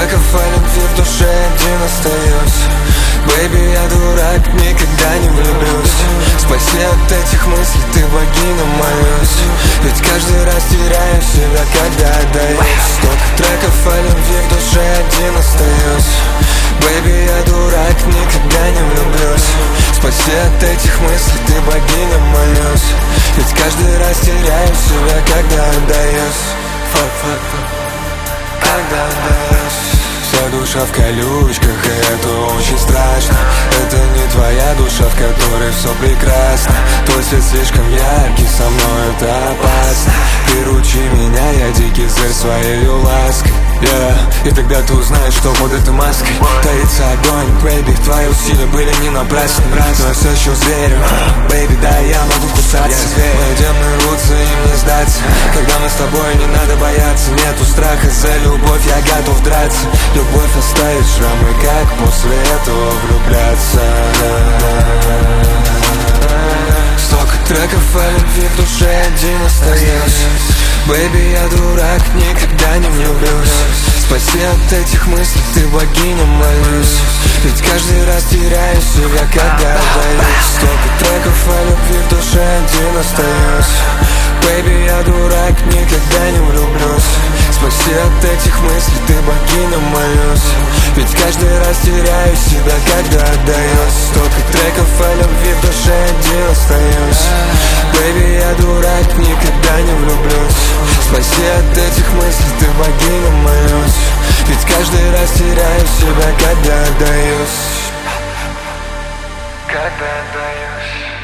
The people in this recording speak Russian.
треков о любви в душе один остаюсь. Бэйби, я дурак, никогда не влюблюсь. Спаси от этих мыслей, ты богиня, молюсь. Ведь каждый раз теряю себя, когда отдаюсь. Столько треков о любви в душе один остаюсь. Бэйби, я дурак, никогда не влюблюсь. Спаси от этих мыслей, ты богиня, молюсь. Ведь каждый раз теряю себя, когда отдаюсь. Когда отдаюсь. Вся душа в колючках, и это очень страшно. Это не твоя душа, в которой все прекрасно. Твой свет слишком яркий, со мной это опасно. Приручи меня, я дикий зверь своей лаской. И тогда ты узнаешь, что под этой маской таится огонь, бэйби. Твои усилия были не напрасны, но я все еще зверю, бэйби, да, я могу кусаться. Мои демоны рвутся, им не сдаться. Когда мы с тобой, не надо бояться. Нету страха за любовь, я готов драться. Любовь оставит шрамы, как после этого влюбляться. Столько треков о любви в душе один остаюсь. Бэйби, я дурак, никогда не влюблюсь. Спаси от этих мыслей, ты богиня, молюсь. Ведь каждый раз теряю себя, когда отдаюсь. Столько треков о любви в душе один остаюсь. Бэйби, я дурак, никогда не влюблюсь. Спаси от этих мыслей, ты богиня, молюсь. Ведь каждый раз теряю себя, когда отдаюсь. Столько треков о любви в душе один остаюсь. Бэйби, я дурак, никогда не влюблюсь. Спаси от этих мыслей, ты богиня, молюсь. Ведь каждый раз теряю себя, когда отдаюсь. Когда отдаюсь.